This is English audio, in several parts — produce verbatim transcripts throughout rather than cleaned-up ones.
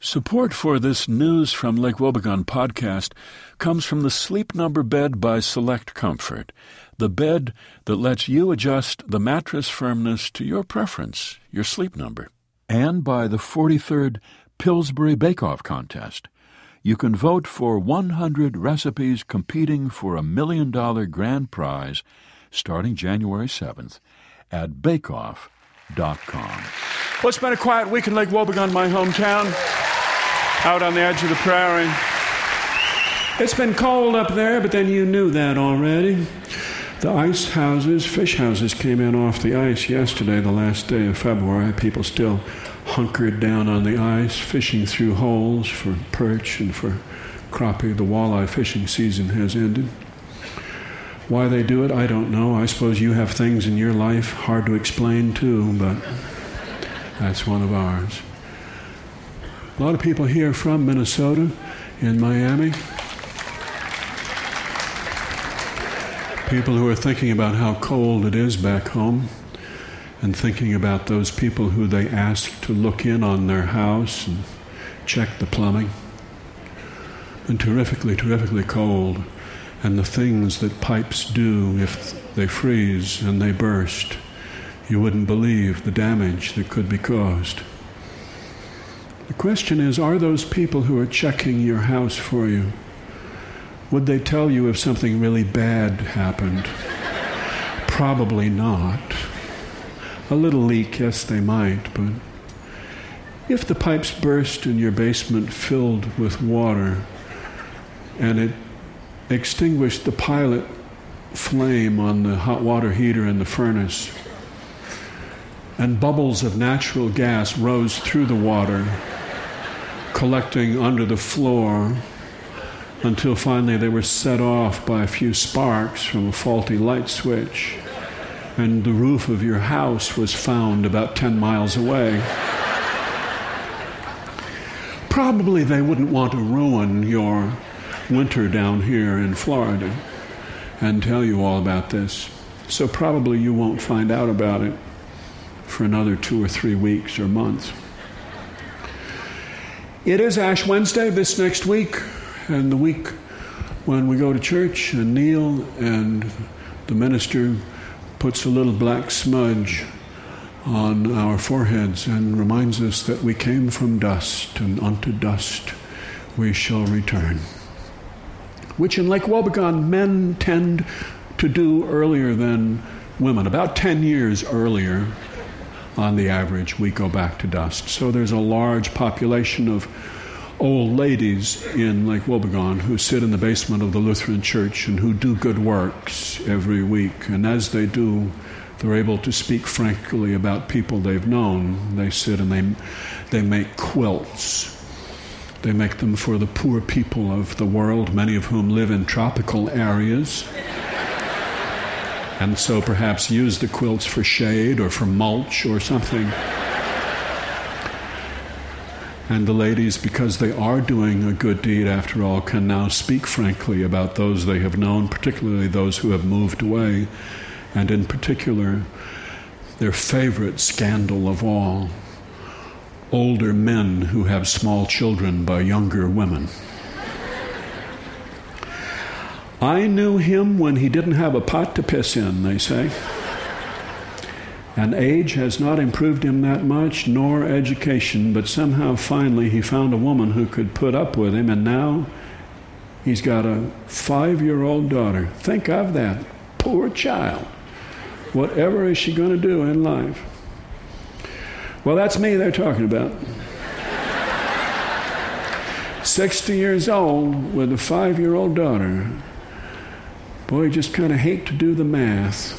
Support for this News from Lake Wobegon podcast comes from the Sleep Number bed by Select Comfort, the bed that lets you adjust the mattress firmness to your preference, your sleep number. And by the forty-third Pillsbury Bake-Off Contest. You can vote for one hundred recipes competing for a million dollar grand prize starting January seventh at bake off dot com. Well, it's been a quiet week in Lake Wobegon, my hometown, out on the edge of the prairie. It's been cold up there, but then you knew that already. The ice houses, fish houses, came in off the ice yesterday, the last day of February. People still hunkered down on the ice, fishing through holes for perch and for crappie. The walleye fishing season has ended. Why they do it, I don't know. I suppose you have things in your life hard to explain too, but that's one of ours. A lot of people here from Minnesota, in Miami. People who are thinking about how cold it is back home and thinking about those people who they asked to look in on their house and check the plumbing. And terrifically, terrifically cold. And the things that pipes do if they freeze and they burst. You wouldn't believe the damage that could be caused. The question is, are those people who are checking your house for you, would they tell you if something really bad happened? Probably not. A little leak, yes, they might, but if the pipes burst in your basement filled with water and it extinguished the pilot flame on the hot water heater in the furnace, and bubbles of natural gas rose through the water, collecting under the floor until finally they were set off by a few sparks from a faulty light switch, and the roof of your house was found about ten miles away. Probably they wouldn't want to ruin your winter down here in Florida and tell you all about this. So probably you won't find out about it for another two or three weeks or months. It is Ash Wednesday this next week, and the week when we go to church and kneel and the minister puts a little black smudge on our foreheads and reminds us that we came from dust, and unto dust we shall return. Which in Lake Wobegon men tend to do earlier than women. About ten years earlier, on the average, we go back to dust. So there's a large population of old ladies in Lake Wobegon who sit in the basement of the Lutheran Church and who do good works every week. And as they do, they're able to speak frankly about people they've known. They sit and they they make quilts. They make them for the poor people of the world, many of whom live in tropical areas. And so perhaps use the quilts for shade or for mulch or something. And the ladies, because they are doing a good deed after all, can now speak frankly about those they have known, particularly those who have moved away, and in particular, their favorite scandal of all, older men who have small children by younger women. I knew him when he didn't have a pot to piss in, they say. And age has not improved him that much, nor education, but somehow finally he found a woman who could put up with him, and now he's got a five-year-old daughter. Think of that. Poor child. Whatever is she going to do in life? Well, that's me they're talking about. sixty years old with a five-year-old daughter. Boy, you just kind of hate to do the math.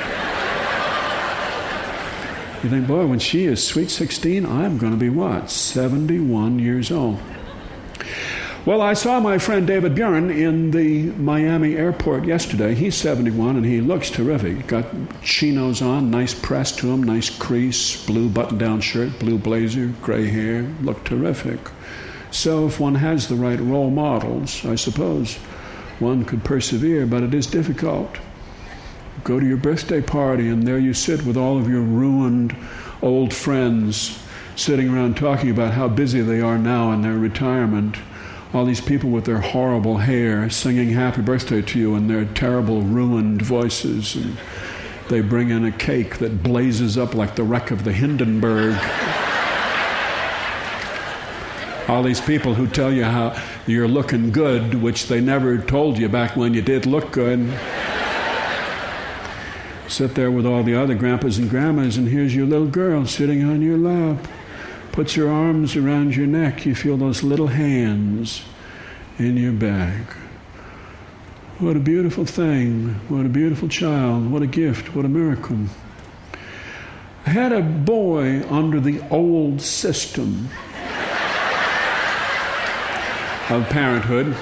You think, boy, when she is sweet sixteen, I'm going to be what? seventy-one years old. Well, I saw my friend David Buren in the Miami airport yesterday. He's seventy-one and he looks terrific. Got chinos on, nice press to him, nice crease, blue button-down shirt, blue blazer, gray hair. Looked terrific. So if one has the right role models, I suppose one could persevere, but it is difficult. Go to your birthday party and there you sit with all of your ruined old friends sitting around talking about how busy they are now in their retirement. All these people with their horrible hair singing happy birthday to you in their terrible ruined voices. And they bring in a cake that blazes up like the wreck of the Hindenburg. All these people who tell you how you're looking good, which they never told you back when you did look good. Sit there with all the other grandpas and grandmas, and here's your little girl sitting on your lap. Puts her arms around your neck. You feel those little hands in your back. What a beautiful thing. What a beautiful child. What a gift. What a miracle. I had a boy under the old system of parenthood,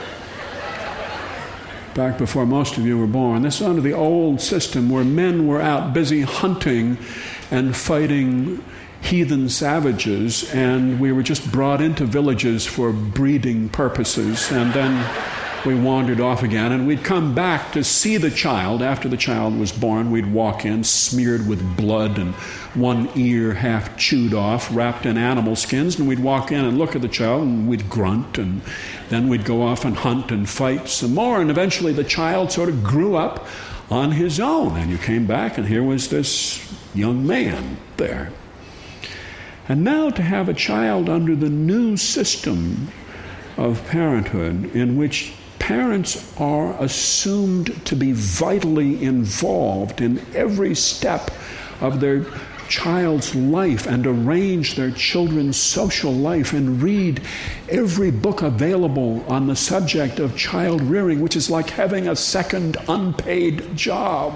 back before most of you were born. This is under the old system where men were out busy hunting and fighting heathen savages, and we were just brought into villages for breeding purposes, and then we wandered off again, and we'd come back to see the child. After the child was born, we'd walk in smeared with blood and one ear half chewed off, wrapped in animal skins, and we'd walk in and look at the child, and we'd grunt, and then we'd go off and hunt and fight some more, and eventually the child sort of grew up on his own, and you came back, and here was this young man there. And now to have a child under the new system of parenthood in which parents are assumed to be vitally involved in every step of their child's life and arrange their children's social life and read every book available on the subject of child rearing, which is like having a second unpaid job.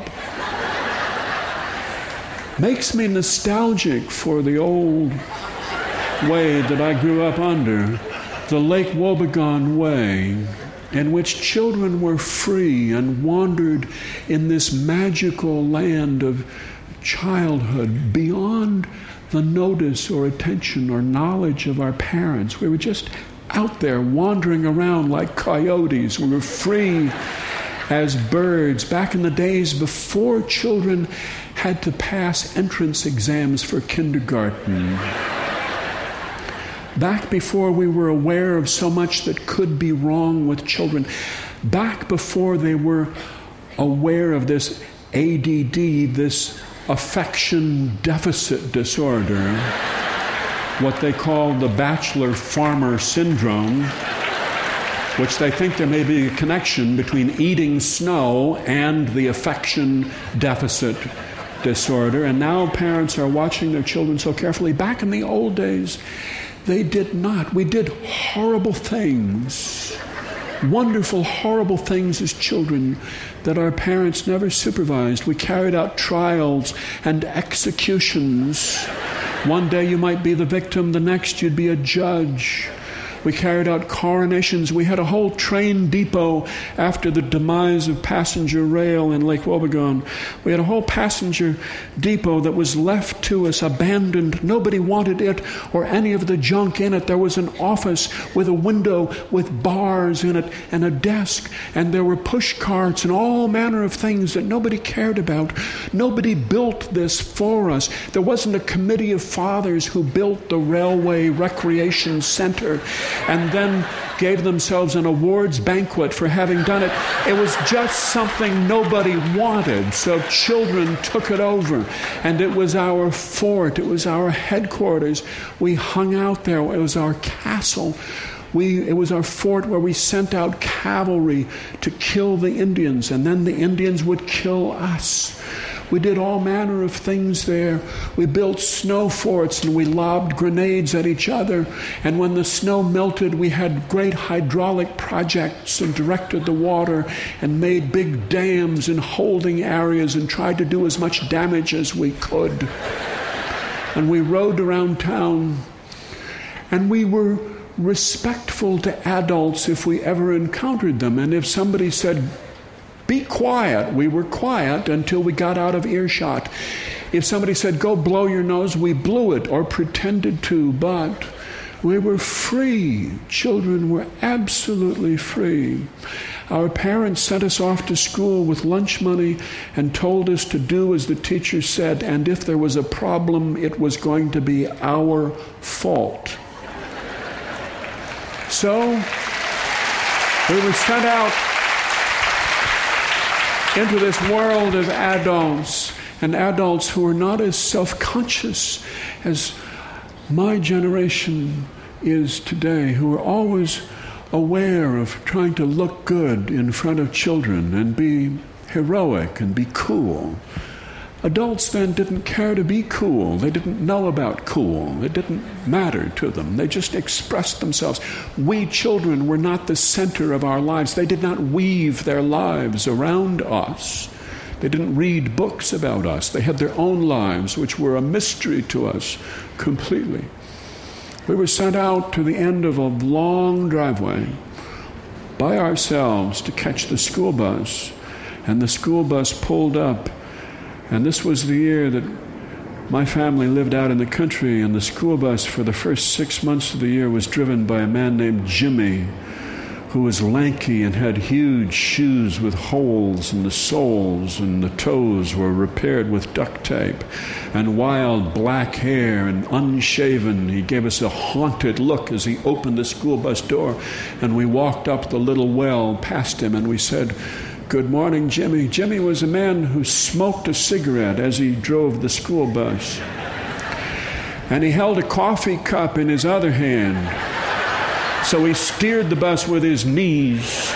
Makes me nostalgic for the old way that I grew up under, the Lake Wobegon way, in which children were free and wandered in this magical land of childhood beyond the notice or attention or knowledge of our parents. We were just out there wandering around like coyotes. We were free as birds back in the days before children had to pass entrance exams for kindergarten. Back before we were aware of so much that could be wrong with children. Back before they were aware of this A D D, this affection deficit disorder, what they call the bachelor farmer syndrome, which they think there may be a connection between eating snow and the affection deficit disorder. And now parents are watching their children so carefully. Back in the old days, they did not. We did horrible things, wonderful, horrible things as children that our parents never supervised. We carried out trials and executions. One day you might be the victim, the next you'd be a judge. We carried out coronations. We had a whole train depot after the demise of passenger rail in Lake Wobegon. We had a whole passenger depot that was left to us, abandoned. Nobody wanted it or any of the junk in it. There was an office with a window with bars in it and a desk, and there were push carts and all manner of things that nobody cared about. Nobody built this for us. There wasn't a committee of fathers who built the railway recreation center and then gave themselves an awards banquet for having done it. It was just something nobody wanted, so children took it over, and it was our fort, it was our headquarters. We hung out there, it was our castle. We, it was our fort where we sent out cavalry to kill the Indians, and then the Indians would kill us. We did all manner of things there. We built snow forts and we lobbed grenades at each other. And when the snow melted, we had great hydraulic projects and directed the water and made big dams and holding areas and tried to do as much damage as we could. And we rode around town, and we were respectful to adults if we ever encountered them. And if somebody said, "Be quiet," we were quiet until we got out of earshot. If somebody said, "Go blow your nose," we blew it or pretended to, but We were free. Children were absolutely free. Our parents sent us off to school with lunch money and told us to do as the teacher said, and if there was a problem, it was going to be our fault. So, we were sent out into this world of adults, and adults who are not as self-conscious as my generation is today, who are always aware of trying to look good in front of children and be heroic and be cool. Adults then didn't care to be cool. They didn't know about cool. It didn't matter to them. They just expressed themselves. We children were not the center of our lives. They did not weave their lives around us. They didn't read books about us. They had their own lives, which were a mystery to us completely. We were sent out to the end of a long driveway by ourselves to catch the school bus. And the school bus pulled up. And this was the year that my family lived out in the country, and the school bus for the first six months of the year was driven by a man named Jimmy, who was lanky and had huge shoes with holes in the soles, and the toes were repaired with duct tape, and wild black hair and unshaven. He gave us a haunted look as he opened the school bus door, and we walked up the little well past him, and we said, "Good morning, Jimmy." Jimmy was a man who smoked a cigarette as he drove the school bus. And he held a coffee cup in his other hand. So he steered the bus with his knees.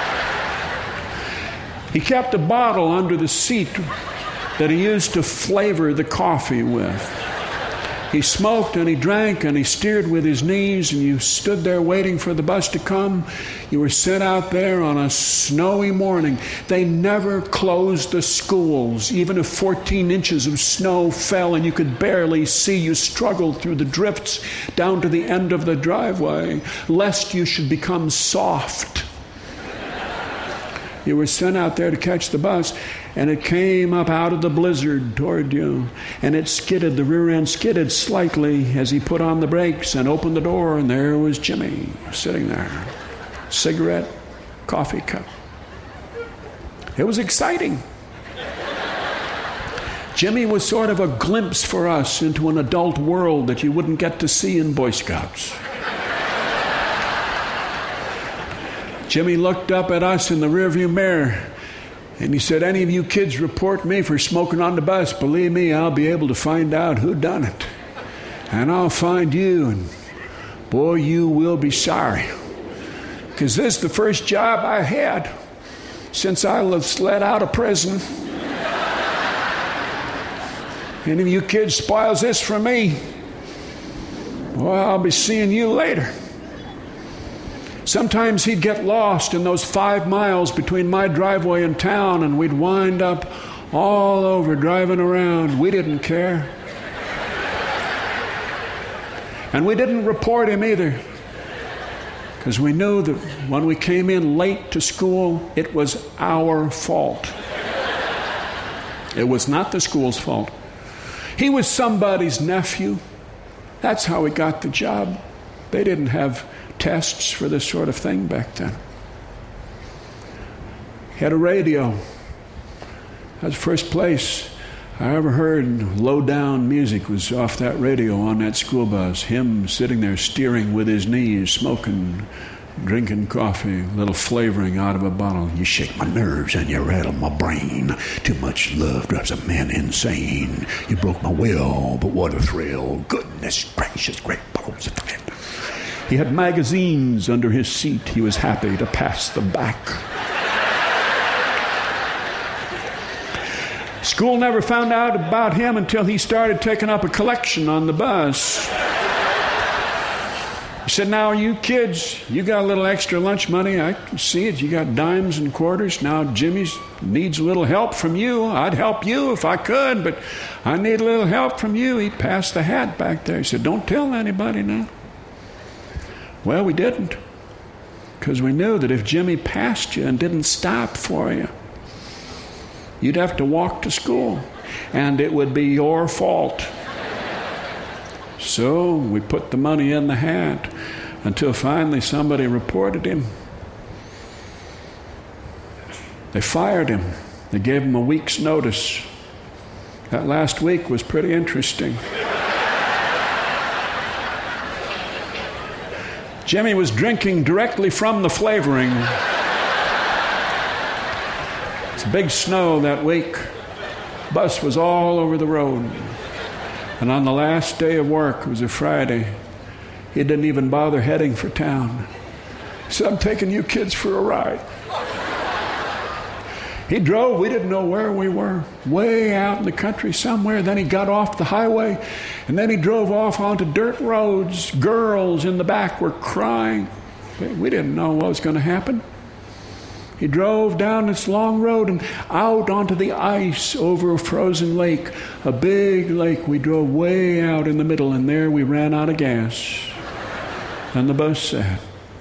He kept a bottle under the seat that he used to flavor the coffee with. He smoked and he drank and he steered with his knees, and you stood there waiting for the bus to come. You were sent out there on a snowy morning. They never closed the schools. Even if fourteen inches of snow fell and you could barely see, you struggled through the drifts down to the end of the driveway, lest you should become soft. You were sent out there to catch the bus, and it came up out of the blizzard toward you, and it skidded, the rear end skidded slightly as he put on the brakes and opened the door, and there was Jimmy sitting there. Cigarette, coffee cup. It was exciting. Jimmy was sort of a glimpse for us into an adult world that you wouldn't get to see in Boy Scouts. Jimmy looked up at us in the rearview mirror, and he said, "Any of you kids report me for smoking on the bus, believe me, I'll be able to find out who done it. And I'll find you, and boy, you will be sorry. Because this is the first job I had since I was let out of prison. Any of you kids spoils this for me, well, I'll be seeing you later." Sometimes he'd get lost in those five miles between my driveway and town, and we'd wind up all over driving around. We didn't care. And we didn't report him either, because we knew that when we came in late to school, it was our fault. It was not the school's fault. He was somebody's nephew. That's how he got the job. They didn't have tests for this sort of thing back then. He had a radio. That was the first place I ever heard low-down music was off that radio on that school bus. Him sitting there steering with his knees, smoking, drinking coffee, a little flavoring out of a bottle. "You shake my nerves and you rattle my brain. Too much love drives a man insane. You broke my will, but what a thrill. Goodness gracious, great balls of fire." He had magazines under his seat. He was happy to pass them back. School never found out about him until he started taking up a collection on the bus. He said, "Now, you kids, you got a little extra lunch money. I can see it. You got dimes and quarters. Now, Jimmy needs a little help from you. I'd help you if I could, but I need a little help from you." He passed the hat back there. He said, "Don't tell anybody now." Well, we didn't, because we knew that if Jimmy passed you and didn't stop for you, you'd have to walk to school, and it would be your fault. So we put the money in the hat until finally somebody reported him. They fired him. They gave him a week's notice. That last week was pretty interesting. Jimmy was drinking directly from the flavoring. It's big snow that week. Bus was all over the road. And on the last day of work, it was a Friday, he didn't even bother heading for town. He said, I'm taking you kids for a ride. He drove, we didn't know where we were, way out in the country somewhere. Then he got off the highway, and then he drove off onto dirt roads. Girls in the back were crying. We didn't know what was going to happen. He drove down this long road and out onto the ice over a frozen lake, a big lake. We drove way out in the middle, and there we ran out of gas. And the bus sat.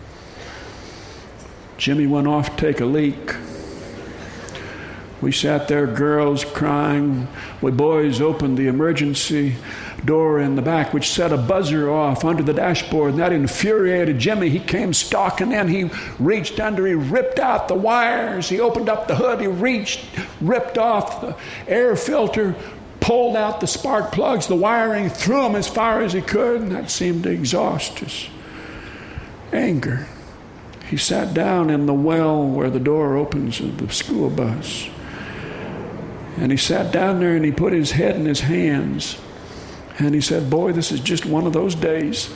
Jimmy went off to take a leak. We sat there, girls crying. We boys opened the emergency door in the back, which set a buzzer off under the dashboard, and that infuriated Jimmy. He came stalking in. He reached under. He ripped out the wires. He opened up the hood. He reached, ripped off the air filter, pulled out the spark plugs, the wiring, threw them as far as he could, and that seemed to exhaust his anger. He sat down in the well where the door opens of the school bus. And he sat down there and he put his head in his hands. And he said, boy, this is just one of those days.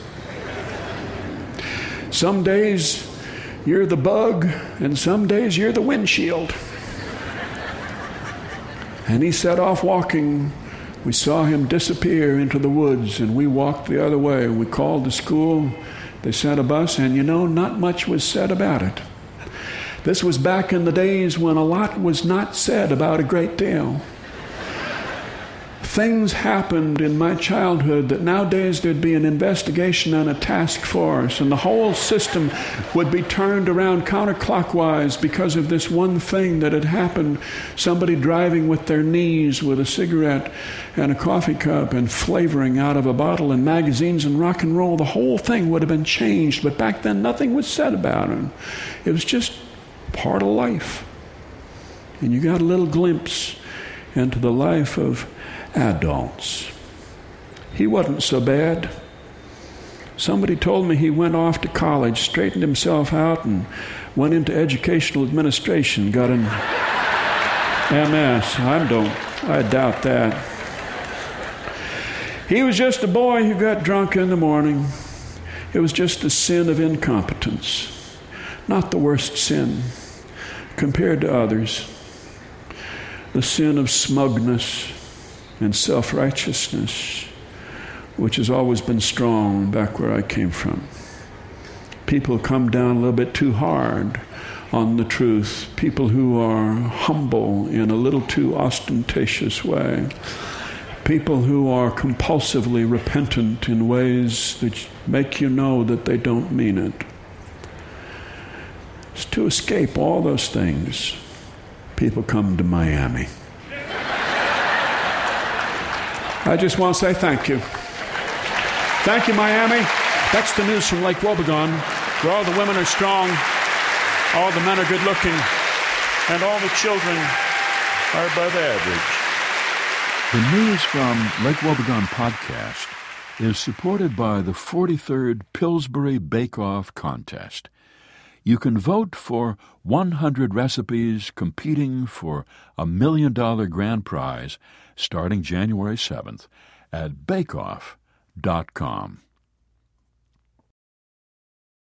Some days you're the bug, and some days you're the windshield. And he set off walking. We saw him disappear into the woods, and we walked the other way. We called the school. They sent a bus, and you know, not much was said about it. This was back in the days when a lot was not said about a great deal. Things happened in my childhood that nowadays there'd be an investigation and a task force, and the whole system would be turned around counterclockwise because of this one thing that had happened. Somebody driving with their knees with a cigarette and a coffee cup and flavoring out of a bottle and magazines and rock and roll. The whole thing would have been changed, but back then nothing was said about it. It was just part of life. And you got a little glimpse into the life of adults. He wasn't so bad. Somebody told me he went off to college, straightened himself out, and went into educational administration, got an M S. I don't, I doubt that. He was just a boy who got drunk in the morning. It was just the sin of incompetence. Not the worst sin compared to others. The sin of smugness and self-righteousness, which has always been strong back where I came from. People come down a little bit too hard on the truth. People who are humble in a little too ostentatious way. People who are compulsively repentant in ways that make you know that they don't mean it. To escape all those things, people come to Miami. I just want to say thank you. Thank you, Miami. That's the news from Lake Wobegon, where all the women are strong, all the men are good looking, and all the children are above average. The News from Lake Wobegon podcast is supported by the forty-third Pillsbury Bake-Off Contest. You can vote for one hundred recipes competing for a million dollar grand prize starting January seventh at bake off dot com.